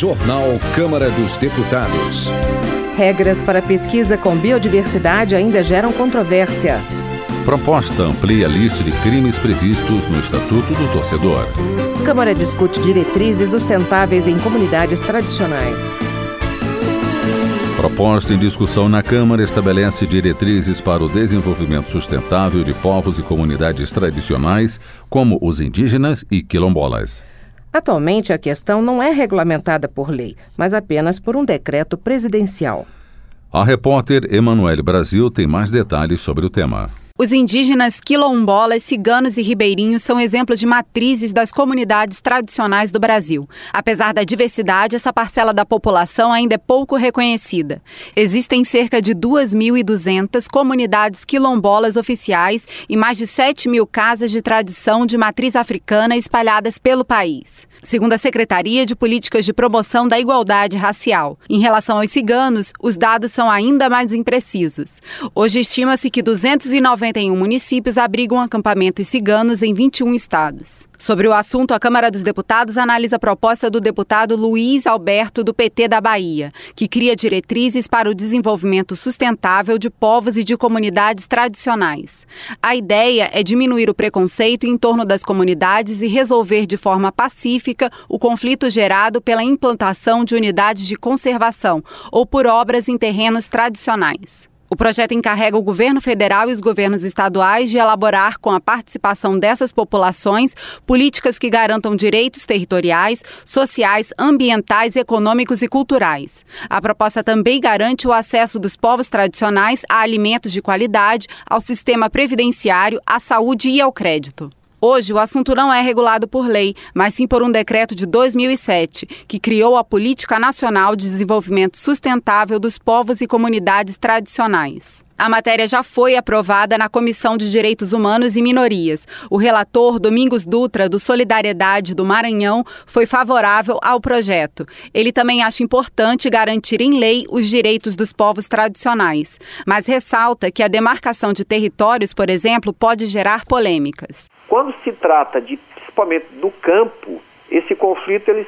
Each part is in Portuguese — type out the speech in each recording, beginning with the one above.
Jornal Câmara dos Deputados. Regras para pesquisa com biodiversidade ainda geram controvérsia. Proposta amplia a lista de crimes previstos no Estatuto do Torcedor. Câmara discute diretrizes sustentáveis em comunidades tradicionais. Proposta em discussão na Câmara estabelece diretrizes para o desenvolvimento sustentável de povos e comunidades tradicionais, como os indígenas e quilombolas. Atualmente, a questão não é regulamentada por lei, mas apenas por um decreto presidencial. A repórter Emanuele Brasil tem mais detalhes sobre o tema. Os indígenas, quilombolas, ciganos e ribeirinhos são exemplos de matrizes das comunidades tradicionais do Brasil. Apesar da diversidade, essa parcela da população ainda é pouco reconhecida. Existem cerca de 2.200 comunidades quilombolas oficiais e mais de 7.000 casas de tradição de matriz africana espalhadas pelo país, segundo a Secretaria de Políticas de Promoção da Igualdade Racial. Em relação aos ciganos, os dados são ainda mais imprecisos. Hoje estima-se que 291 municípios abrigam acampamentos ciganos em 21 estados. Sobre o assunto, a Câmara dos Deputados analisa a proposta do deputado Luiz Alberto, do PT da Bahia, que cria diretrizes para o desenvolvimento sustentável de povos e de comunidades tradicionais. A ideia é diminuir o preconceito em torno das comunidades e resolver de forma pacífica o conflito gerado pela implantação de unidades de conservação ou por obras em terrenos tradicionais. O projeto encarrega o governo federal e os governos estaduais de elaborar, com a participação dessas populações, políticas que garantam direitos territoriais, sociais, ambientais, econômicos e culturais. A proposta também garante o acesso dos povos tradicionais a alimentos de qualidade, ao sistema previdenciário, à saúde e ao crédito. Hoje, o assunto não é regulado por lei, mas sim por um decreto de 2007, que criou a Política Nacional de Desenvolvimento Sustentável dos Povos e Comunidades Tradicionais. A matéria já foi aprovada na Comissão de Direitos Humanos e Minorias. O relator, Domingos Dutra, do Solidariedade do Maranhão, foi favorável ao projeto. Ele também acha importante garantir em lei os direitos dos povos tradicionais, mas ressalta que a demarcação de territórios, por exemplo, pode gerar polêmicas. Quando se trata principalmente do campo, esse conflito ele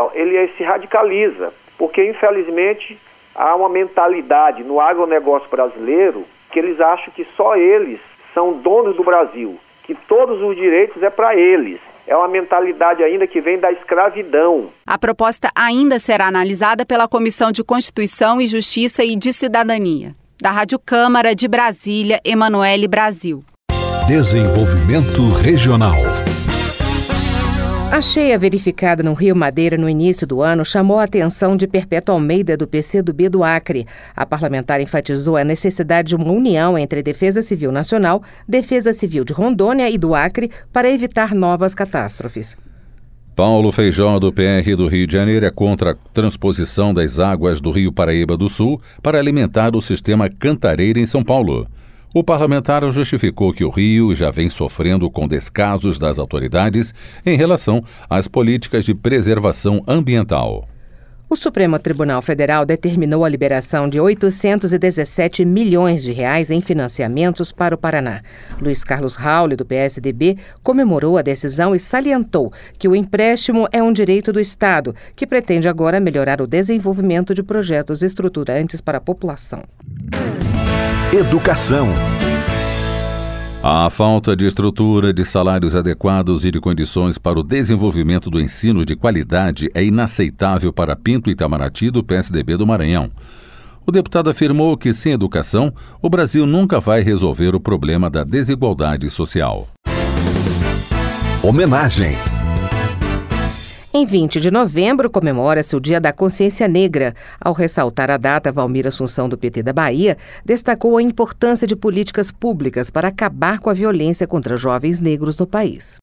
se radicaliza, porque infelizmente há uma mentalidade no agronegócio brasileiro que eles acham que só eles são donos do Brasil, que todos os direitos é para eles. É uma mentalidade ainda que vem da escravidão. A proposta ainda será analisada pela Comissão de Constituição e Justiça e de Cidadania. Da Rádio Câmara de Brasília, Emanuele Brasil. Desenvolvimento Regional. A cheia verificada no Rio Madeira no início do ano chamou a atenção de Perpétua Almeida, do PCdoB do Acre. A parlamentar enfatizou a necessidade de uma união entre Defesa Civil Nacional, Defesa Civil de Rondônia e do Acre para evitar novas catástrofes. Paulo Feijó, do PR do Rio de Janeiro, é contra a transposição das águas do Rio Paraíba do Sul para alimentar o sistema Cantareira em São Paulo. O parlamentar justificou que o Rio já vem sofrendo com descasos das autoridades em relação às políticas de preservação ambiental. O Supremo Tribunal Federal determinou a liberação de 817 milhões de reais em financiamentos para o Paraná. Luiz Carlos Raule, do PSDB, comemorou a decisão e salientou que o empréstimo é um direito do Estado, que pretende agora melhorar o desenvolvimento de projetos estruturantes para a população. Educação. A falta de estrutura, de salários adequados e de condições para o desenvolvimento do ensino de qualidade é inaceitável para Pinto Itamaraty, do PSDB do Maranhão. O deputado afirmou que, sem educação, o Brasil nunca vai resolver o problema da desigualdade social. Homenagem. Em 20 de novembro, comemora-se o Dia da Consciência Negra. Ao ressaltar a data, Valmir Assunção, do PT da Bahia, destacou a importância de políticas públicas para acabar com a violência contra jovens negros no país.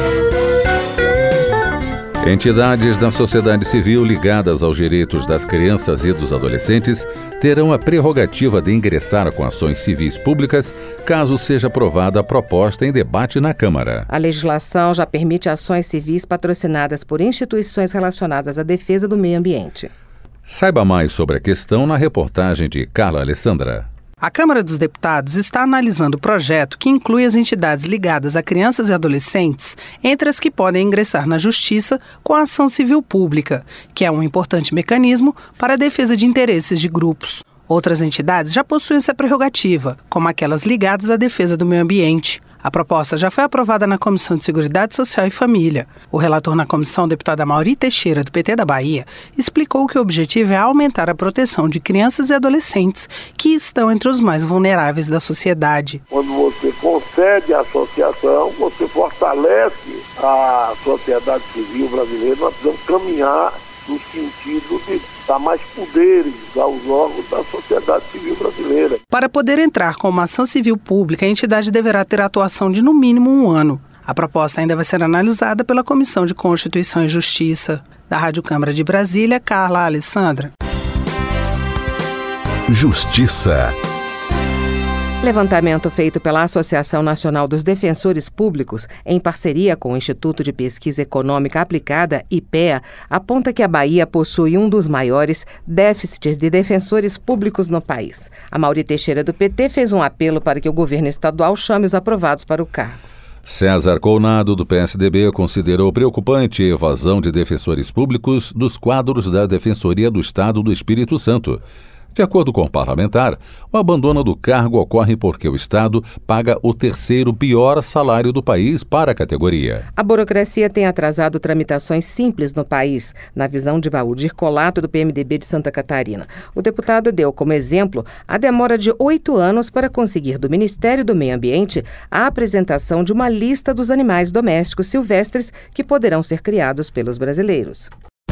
Entidades da sociedade civil ligadas aos direitos das crianças e dos adolescentes terão a prerrogativa de ingressar com ações civis públicas caso seja aprovada a proposta em debate na Câmara. A legislação já permite ações civis patrocinadas por instituições relacionadas à defesa do meio ambiente. Saiba mais sobre a questão na reportagem de Carla Alessandra. A Câmara dos Deputados está analisando o projeto que inclui as entidades ligadas a crianças e adolescentes, entre as que podem ingressar na Justiça com a ação civil pública, que é um importante mecanismo para a defesa de interesses de grupos. Outras entidades já possuem essa prerrogativa, como aquelas ligadas à defesa do meio ambiente. A proposta já foi aprovada na Comissão de Seguridade Social e Família. O relator na comissão, o deputado Amaury Teixeira, do PT da Bahia, explicou que o objetivo é aumentar a proteção de crianças e adolescentes que estão entre os mais vulneráveis da sociedade. Quando você concede a associação, você fortalece a sociedade civil brasileira. Nós precisamos caminhar no sentido de dar mais poderes aos órgãos da sociedade civil brasileira. Para poder entrar com uma ação civil pública, a entidade deverá ter atuação de no mínimo 1 ano. A proposta ainda vai ser analisada pela Comissão de Constituição e Justiça. Da Rádio Câmara de Brasília, Carla Alessandra. Justiça. Levantamento feito pela Associação Nacional dos Defensores Públicos, em parceria com o Instituto de Pesquisa Econômica Aplicada, IPEA, aponta que a Bahia possui um dos maiores déficits de defensores públicos no país. Amaury Teixeira, do PT, fez um apelo para que o governo estadual chame os aprovados para o cargo. César Counado, do PSDB, considerou preocupante a evasão de defensores públicos dos quadros da Defensoria do Estado do Espírito Santo. De acordo com o parlamentar, o abandono do cargo ocorre porque o Estado paga o 3º pior salário do país para a categoria. A burocracia tem atrasado tramitações simples no país, na visão de Valdir Colato, do PMDB de Santa Catarina. O deputado deu como exemplo a demora de 8 anos para conseguir do Ministério do Meio Ambiente a apresentação de uma lista dos animais domésticos silvestres que poderão ser criados pelos brasileiros.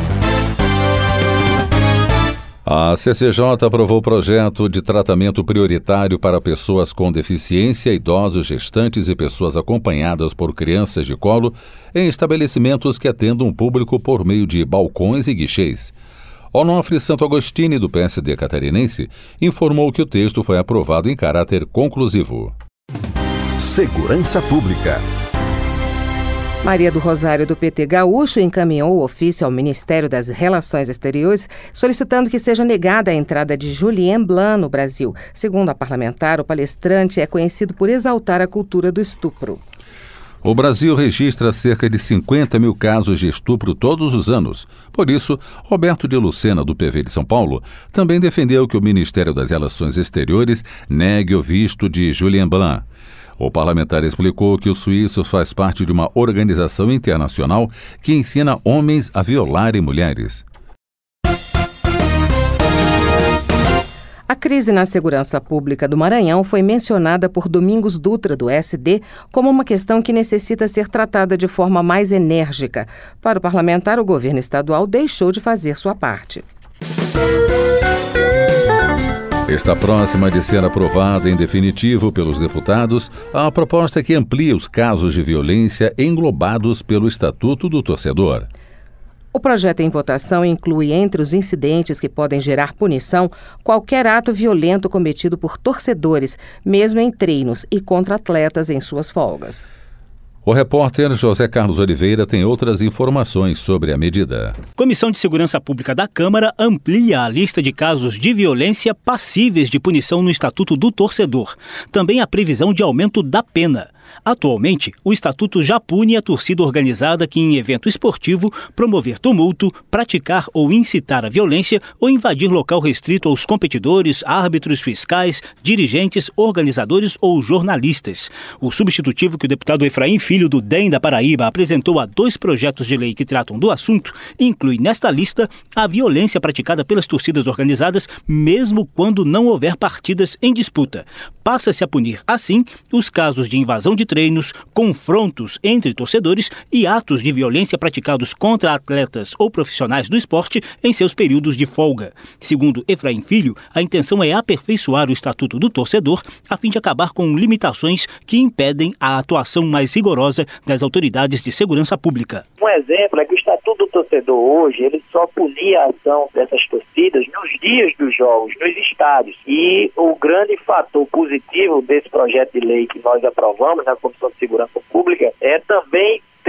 A CCJ aprovou o projeto de tratamento prioritário para pessoas com deficiência, idosos, gestantes e pessoas acompanhadas por crianças de colo em estabelecimentos que atendam o público por meio de balcões e guichês. Onofre Santo Agostini, do PSD catarinense, informou que o texto foi aprovado em caráter conclusivo. Segurança Pública. Maria do Rosário, do PT gaúcho, encaminhou o ofício ao Ministério das Relações Exteriores, solicitando que seja negada a entrada de Julien Blanc no Brasil. Segundo a parlamentar, o palestrante é conhecido por exaltar a cultura do estupro. O Brasil registra cerca de 50 mil casos de estupro todos os anos. Por isso, Roberto de Lucena, do PV de São Paulo, também defendeu que o Ministério das Relações Exteriores negue o visto de Julien Blanc. O parlamentar explicou que o suíço faz parte de uma organização internacional que ensina homens a violarem mulheres. A crise na segurança pública do Maranhão foi mencionada por Domingos Dutra, do SD, como uma questão que necessita ser tratada de forma mais enérgica. Para o parlamentar, o governo estadual deixou de fazer sua parte. Está próxima de ser aprovada em definitivo pelos deputados a proposta que amplia os casos de violência englobados pelo Estatuto do Torcedor. O projeto em votação inclui entre os incidentes que podem gerar punição qualquer ato violento cometido por torcedores, mesmo em treinos e contra atletas em suas folgas. O repórter José Carlos Oliveira tem outras informações sobre a medida. Comissão de Segurança Pública da Câmara amplia a lista de casos de violência passíveis de punição no Estatuto do Torcedor. Também a previsão de aumento da pena. Atualmente, o Estatuto já pune a torcida organizada que, em evento esportivo, promover tumulto, praticar ou incitar a violência ou invadir local restrito aos competidores, árbitros, fiscais, dirigentes, organizadores ou jornalistas. O substitutivo que o deputado Efraim Filho, do DEM da Paraíba, apresentou a 2 projetos de lei que tratam do assunto inclui nesta lista a violência praticada pelas torcidas organizadas, mesmo quando não houver partidas em disputa. Passa-se a punir, assim, os casos de invasão de treinos, confrontos entre torcedores e atos de violência praticados contra atletas ou profissionais do esporte em seus períodos de folga. Segundo Efraim Filho, a intenção é aperfeiçoar o Estatuto do Torcedor a fim de acabar com limitações que impedem a atuação mais rigorosa das autoridades de segurança pública. Um exemplo é que o Estatuto do Torcedor hoje, ele só punia a ação dessas torcidas nos dias dos jogos, nos estádios. E o grande fator positivo desse projeto de lei que nós aprovamos na Comissão de Segurança Pública é também ter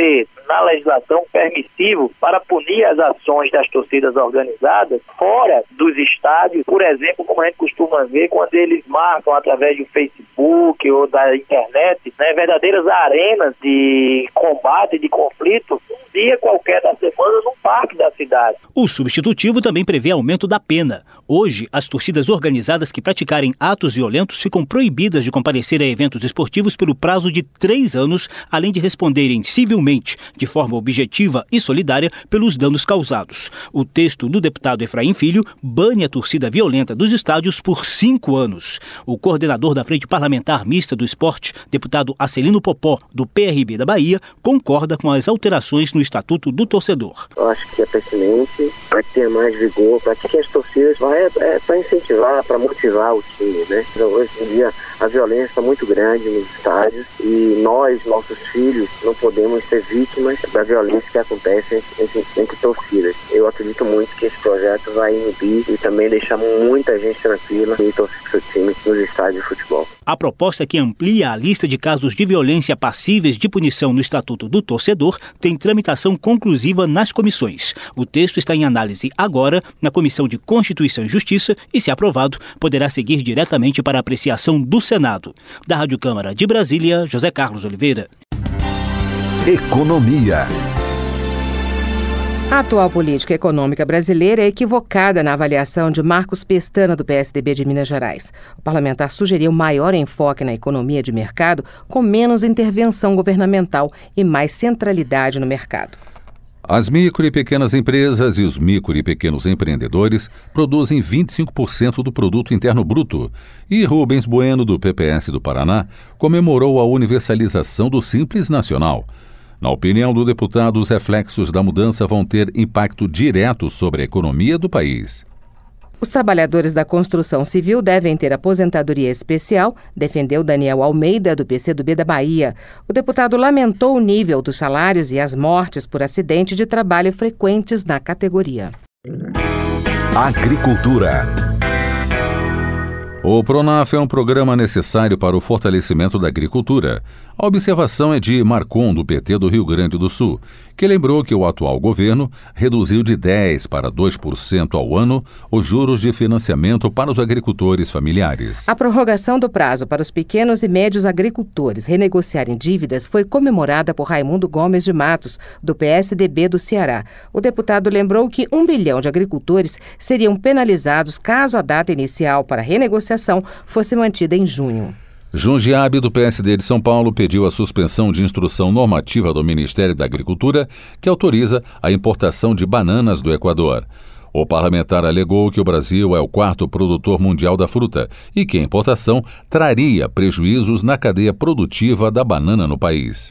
na legislação permissivo para punir as ações das torcidas organizadas fora dos estádios, por exemplo, como a gente costuma ver quando eles marcam através do Facebook ou da internet, né, verdadeiras arenas de combate, de conflito, um dia qualquer da semana num parque da cidade. O substitutivo também prevê aumento da pena. Hoje, as torcidas organizadas que praticarem atos violentos ficam proibidas de comparecer a eventos esportivos pelo prazo de 3 anos, além de responderem civilmente, de forma objetiva e solidária, pelos danos causados. O texto do deputado Efraim Filho bane a torcida violenta dos estádios por 5 anos. O coordenador da Frente Parlamentar Mista do Esporte, deputado Acelino Popó, do PRB da Bahia, concorda com as alterações no Estatuto do Torcedor. Eu acho que é pertinente para ter mais vigor, para que as torcidas para incentivar, para motivar o time, né? Hoje em dia a violência está muito grande nos estádios e nós, nossos filhos, não podemos ser vítimas da violência que acontece entre torcidas. Eu acredito muito que esse projeto vai inibir e também deixar muita gente tranquila e torcer para o seu time nos estádios de futebol. A proposta que amplia a lista de casos de violência passíveis de punição no Estatuto do Torcedor tem tramitação conclusiva nas comissões. O texto está em análise agora na Comissão de Constituição e Justiça e, se aprovado, poderá seguir diretamente para a apreciação do Senado. Da Rádio Câmara de Brasília, José Carlos Oliveira. Economia. A atual política econômica brasileira é equivocada na avaliação de Marcos Pestana, do PSDB de Minas Gerais. O parlamentar sugeriu maior enfoque na economia de mercado, com menos intervenção governamental e mais centralidade no mercado. As micro e pequenas empresas e os micro e pequenos empreendedores produzem 25% do produto interno bruto. E Rubens Bueno, do PPS do Paraná, comemorou a universalização do Simples Nacional. Na opinião do deputado, os reflexos da mudança vão ter impacto direto sobre a economia do país. Os trabalhadores da construção civil devem ter aposentadoria especial, defendeu Daniel Almeida, do PCdoB da Bahia. O deputado lamentou o nível dos salários e as mortes por acidente de trabalho frequentes na categoria. Agricultura. O Pronaf é um programa necessário para o fortalecimento da agricultura. A observação é de Marcon, do PT do Rio Grande do Sul, que lembrou que o atual governo reduziu de 10% para 2% ao ano os juros de financiamento para os agricultores familiares. A prorrogação do prazo para os pequenos e médios agricultores renegociarem dívidas foi comemorada por Raimundo Gomes de Matos, do PSDB do Ceará. O deputado lembrou que 1 bilhão de agricultores seriam penalizados caso a data inicial para renegociação fosse mantida em junho. Jundiabe, do PSD de São Paulo, pediu a suspensão de instrução normativa do Ministério da Agricultura que autoriza a importação de bananas do Equador. O parlamentar alegou que o Brasil é o 4º produtor mundial da fruta e que a importação traria prejuízos na cadeia produtiva da banana no país.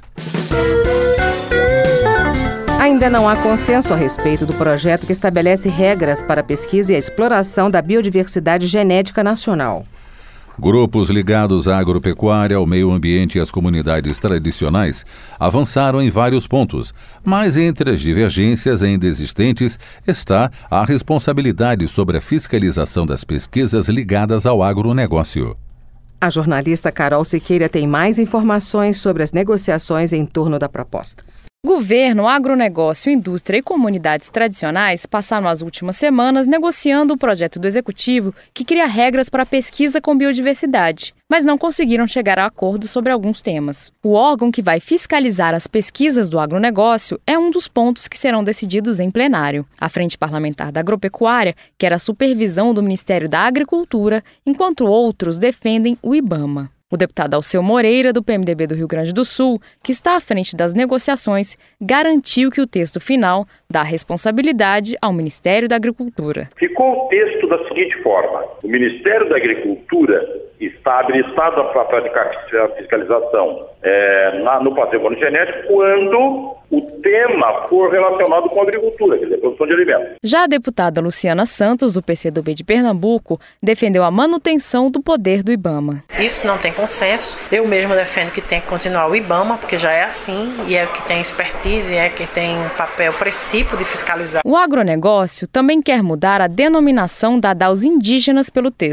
Ainda não há consenso a respeito do projeto que estabelece regras para a pesquisa e a exploração da biodiversidade genética nacional. Grupos ligados à agropecuária, ao meio ambiente e às comunidades tradicionais avançaram em vários pontos, mas entre as divergências ainda existentes está a responsabilidade sobre a fiscalização das pesquisas ligadas ao agronegócio. A jornalista Carol Siqueira tem mais informações sobre as negociações em torno da proposta. Governo, agronegócio, indústria e comunidades tradicionais passaram as últimas semanas negociando o projeto do Executivo que cria regras para a pesquisa com biodiversidade, mas não conseguiram chegar a acordo sobre alguns temas. O órgão que vai fiscalizar as pesquisas do agronegócio é um dos pontos que serão decididos em plenário. A Frente Parlamentar da Agropecuária quer a supervisão do Ministério da Agricultura, enquanto outros defendem o IBAMA. O deputado Alceu Moreira, do PMDB do Rio Grande do Sul, que está à frente das negociações, garantiu que o texto final dá responsabilidade ao Ministério da Agricultura. Ficou o texto da seguinte forma: o Ministério da Agricultura está habilitado a praticar fiscalização no patrimônio genético quando o tema for relacionado com a agricultura, quer dizer, produção de alimentos. Já a deputada Luciana Santos, do PCdoB de Pernambuco, defendeu a manutenção do poder do IBAMA. Isso não tem consenso. Eu mesma defendo que tem que continuar o IBAMA, porque já é assim, e é que tem expertise, é que tem um papel precípio de fiscalizar. O agronegócio também quer mudar a denominação dada aos indígenas pelo texto.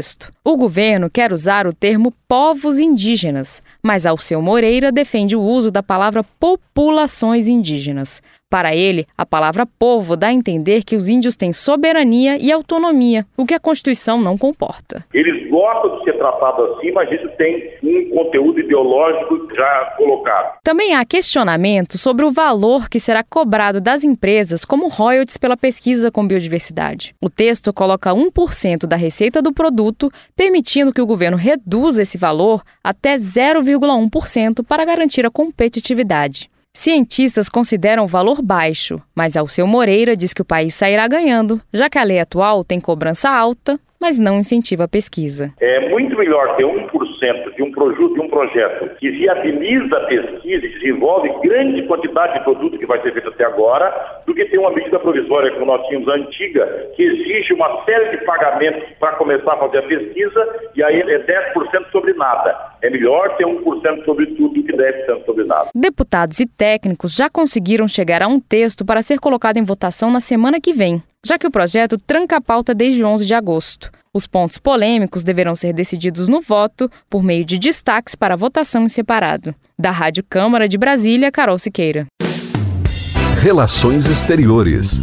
O governo quer usar o termo povos indígenas, mas Alceu Moreira defende o uso da palavra populações indígenas. Para ele, a palavra povo dá a entender que os índios têm soberania e autonomia, o que a Constituição não comporta. Eles gostam de ser tratados assim, mas isso tem um conteúdo ideológico já colocado. Também há questionamento sobre o valor que será cobrado das empresas como royalties pela pesquisa com biodiversidade. O texto coloca 1% da receita do produto, permitindo que o governo reduza esse valor até 0,1% para garantir a competitividade. Cientistas consideram o valor baixo, mas Alceu Moreira diz que o país sairá ganhando, já que a lei atual tem cobrança alta, mas não incentiva a pesquisa. É muito melhor ter 1% de um projeto que viabiliza a pesquisa e desenvolve grande quantidade de produto que vai ser feito até agora, do que ter uma medida provisória, como nós tínhamos antiga, que exige uma série de pagamentos para começar a fazer a pesquisa, e aí é 10% sobre nada. É melhor ter 1% sobre tudo do que 10% sobre nada. Deputados e técnicos já conseguiram chegar a um texto para ser colocado em votação na semana que vem, já que o projeto tranca a pauta desde 11 de agosto. Os pontos polêmicos deverão ser decididos no voto por meio de destaques para votação em separado. Da Rádio Câmara de Brasília, Carol Siqueira. Relações Exteriores.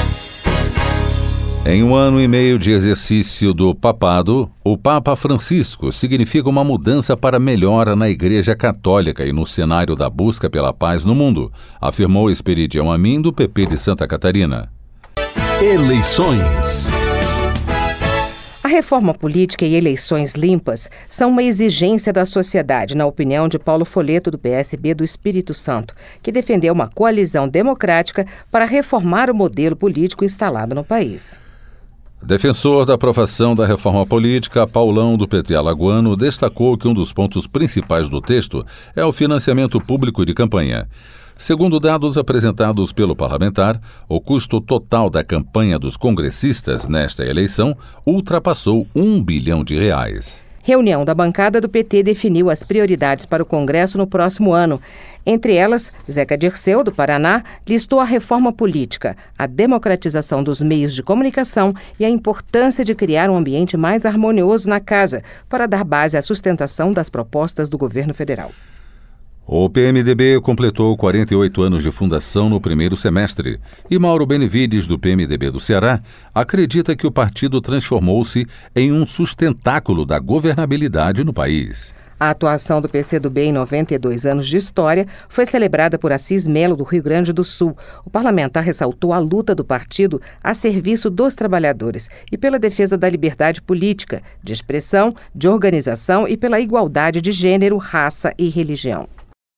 Em 1 ano e meio de exercício do papado, o Papa Francisco significa uma mudança para melhora na Igreja Católica e no cenário da busca pela paz no mundo, afirmou Esperidião Amin, do PP de Santa Catarina. Eleições. A reforma política e eleições limpas são uma exigência da sociedade, na opinião de Paulo Folleto, do PSB do Espírito Santo, que defendeu uma coalizão democrática para reformar o modelo político instalado no país. Defensor da aprovação da reforma política, Paulão, do PT alagoano, destacou que um dos pontos principais do texto é o financiamento público de campanha. Segundo dados apresentados pelo parlamentar, o custo total da campanha dos congressistas nesta eleição ultrapassou R$1 bilhão. Reunião da bancada do PT definiu as prioridades para o Congresso no próximo ano. Entre elas, Zeca Dirceu, do Paraná, listou a reforma política, a democratização dos meios de comunicação e a importância de criar um ambiente mais harmonioso na casa para dar base à sustentação das propostas do governo federal. O PMDB completou 48 anos de fundação no primeiro semestre e Mauro Benevides, do PMDB do Ceará, acredita que o partido transformou-se em um sustentáculo da governabilidade no país. A atuação do PCdoB em 92 anos de história foi celebrada por Assis Melo, do Rio Grande do Sul. O parlamentar ressaltou a luta do partido a serviço dos trabalhadores e pela defesa da liberdade política, de expressão, de organização e pela igualdade de gênero, raça e religião.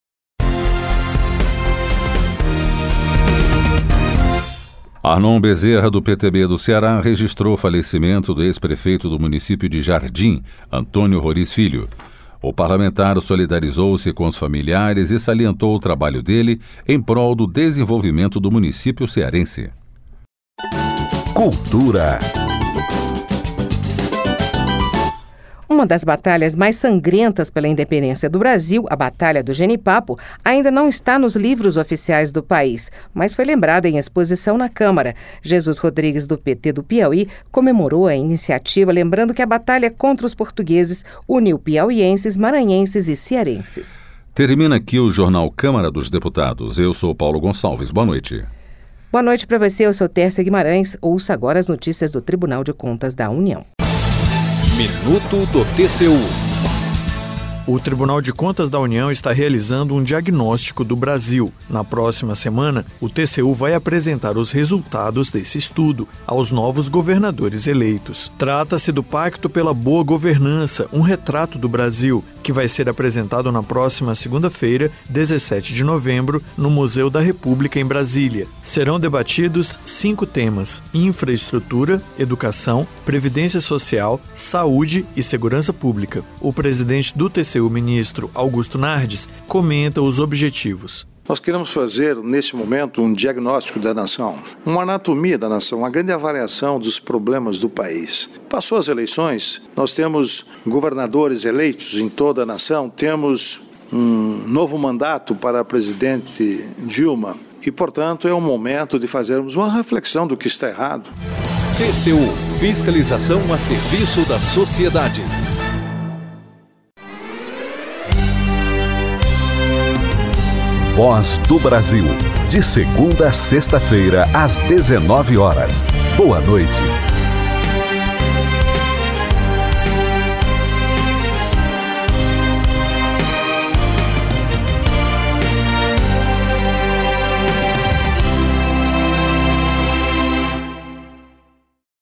Arnon Bezerra, do PTB do Ceará, registrou o falecimento do ex-prefeito do município de Jardim, Antônio Roriz Filho. O parlamentar solidarizou-se com os familiares e salientou o trabalho dele em prol do desenvolvimento do município cearense. Cultura. Uma das batalhas mais sangrentas pela independência do Brasil, a Batalha do Genipapo, ainda não está nos livros oficiais do país, mas foi lembrada em exposição na Câmara. Jesus Rodrigues, do PT do Piauí, comemorou a iniciativa, lembrando que a batalha contra os portugueses uniu piauienses, maranhenses e cearenses. Termina aqui o Jornal Câmara dos Deputados. Eu sou Paulo Gonçalves. Boa noite. Boa noite para você, eu sou Tércia Guimarães. Ouça agora as notícias do Tribunal de Contas da União. Minuto do TCU. O Tribunal de Contas da União está realizando um diagnóstico do Brasil. Na próxima semana, o TCU vai apresentar os resultados desse estudo aos novos governadores eleitos. Trata-se do Pacto pela Boa Governança, um retrato do Brasil, que vai ser apresentado na próxima segunda-feira, 17 de novembro, no Museu da República, em Brasília. Serão debatidos 5 temas: infraestrutura, educação, previdência social, saúde e segurança pública. O presidente do TCU, o ministro Augusto Nardes, comenta os objetivos. Nós queremos fazer, neste momento, um diagnóstico da nação, uma anatomia da nação, uma grande avaliação dos problemas do país. Passou as eleições, nós temos governadores eleitos em toda a nação, temos um novo mandato para a presidente Dilma e, portanto, é o momento de fazermos uma reflexão do que está errado. TCU. Fiscalização a serviço da sociedade. Voz do Brasil. De segunda a sexta-feira, às 19 horas. Boa noite.